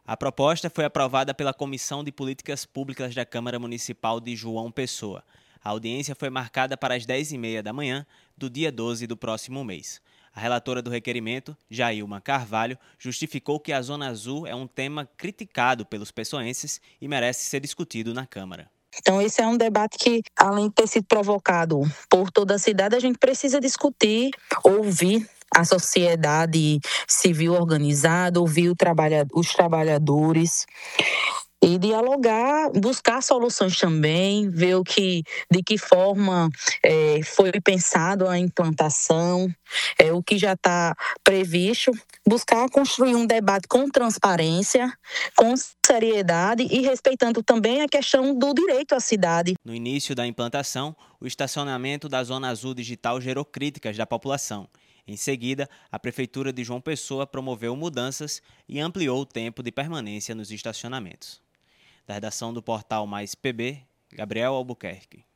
A proposta foi aprovada pela Comissão de Políticas Públicas da Câmara Municipal de João Pessoa. A audiência foi marcada para as 10h30 da manhã do dia 12 do próximo mês. A relatora do requerimento, Jailma Carvalho, justificou que a Zona Azul é um tema criticado pelos pessoenses e merece ser discutido na Câmara. Então, esse é um debate que, além de ter sido provocado por toda a cidade, a gente precisa discutir, ouvir a sociedade civil organizada, ouvir os trabalhadores e dialogar, buscar soluções também, ver de que forma foi pensado a implantação, o que já está previsto, buscar construir um debate com transparência, com seriedade e respeitando também a questão do direito à cidade. No início da implantação, o estacionamento da Zona Azul Digital gerou críticas da população. Em seguida, a Prefeitura de João Pessoa promoveu mudanças e ampliou o tempo de permanência nos estacionamentos. Da redação do portal Mais PB, Gabriel Albuquerque.